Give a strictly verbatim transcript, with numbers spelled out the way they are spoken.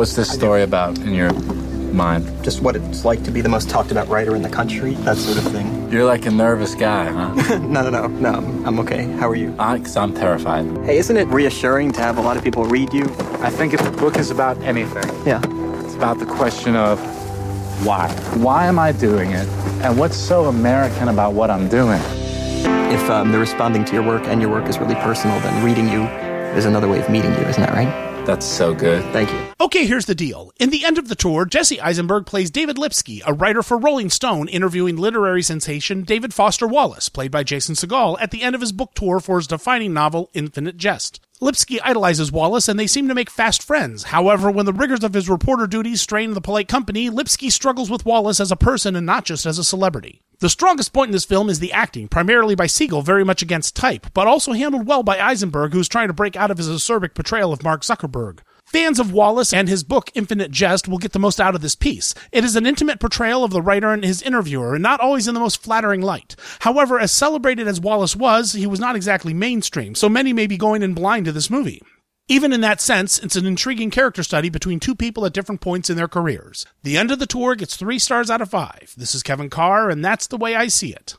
What's this story about in your mind? Just what it's like to be the most talked about writer in the country, that sort of thing. You're like a nervous guy, huh? no, no, no, no, I'm okay. How are you? I, cause I'm terrified. Hey, isn't it reassuring to have a lot of people read you? I think if the book is about anything, yeah, it's about the question of why. Why am I doing it? And what's so American about what I'm doing? If um, they're responding to your work and your work is really personal, then reading you is another way of meeting you, isn't that right? That's so good. Thank you. Okay, here's the deal. In the end of the tour, Jesse Eisenberg plays David Lipsky, a writer for Rolling Stone, interviewing literary sensation David Foster Wallace, played by Jason Segel, at the end of his book tour for his defining novel, Infinite Jest. Lipsky idolizes Wallace, and they seem to make fast friends. However, when the rigors of his reporter duties strain the polite company, Lipsky struggles with Wallace as a person and not just as a celebrity. The strongest point in this film is the acting, primarily by Segel, very much against type, but also handled well by Eisenberg, who's trying to break out of his acerbic portrayal of Mark Zuckerberg. Fans of Wallace and his book, Infinite Jest, will get the most out of this piece. It is an intimate portrayal of the writer and his interviewer, and not always in the most flattering light. However, as celebrated as Wallace was, he was not exactly mainstream, so many may be going in blind to this movie. Even in that sense, it's an intriguing character study between two people at different points in their careers. The End of the Tour gets three stars out of five. This is Kevin Carr, and that's the way I see it.